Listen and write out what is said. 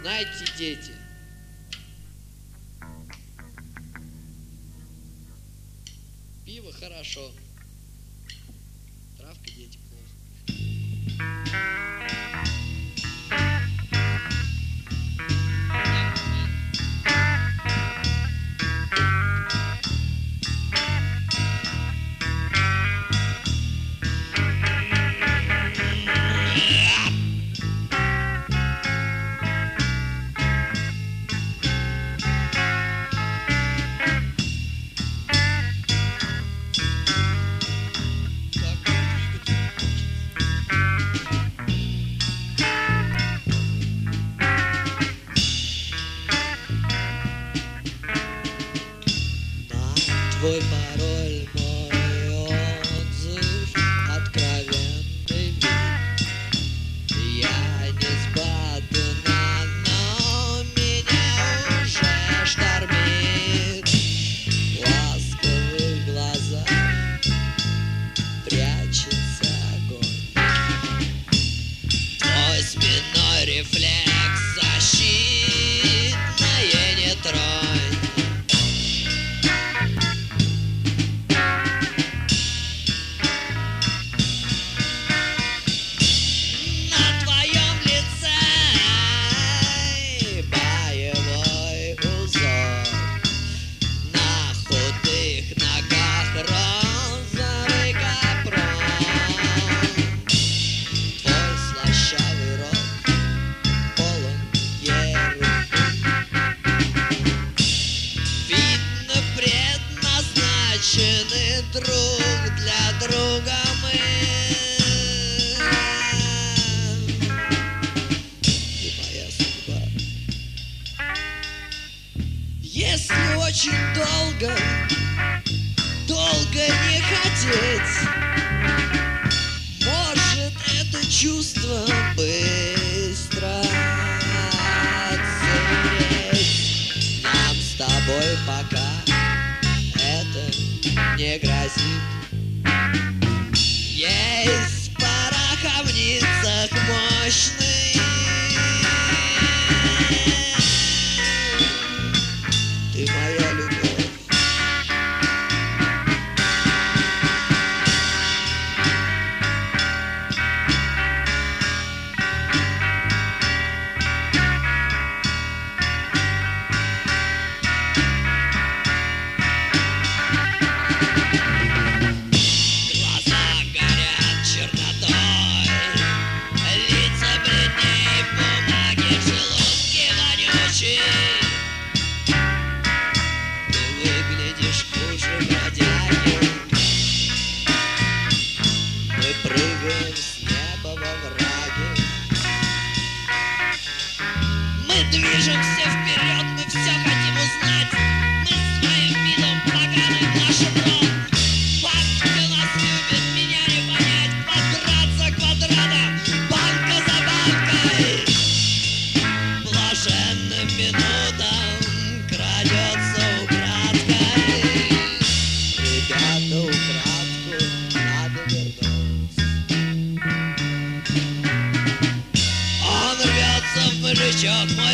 Знаете, дети, пиво хорошо, травка, дети, плохо. Твой пароль, мой отзыв, откровенный вид. Я не сбагана, но меня уже штормит. В ласковых глазах прячется огонь. Твой спинной рефлекс защитное не тронь. Друг для друга мы. Ты моя судьба. Если очень долго не хотеть, может это чувство быстро отсыреть. Нам с тобой пока не грозит. Есть в пороховницах мощный. Ты моя любовь. Движемся вперед, мы все хотим узнать. Мы своим видом поганым нашим рот. Факт, кто нас любит, меня не понять. Квадрат за квадратом, банка за банкой. Блаженным минутам крадется украдкой. Ребята, украдку надо вернуть. Он рвется в мужичок мой.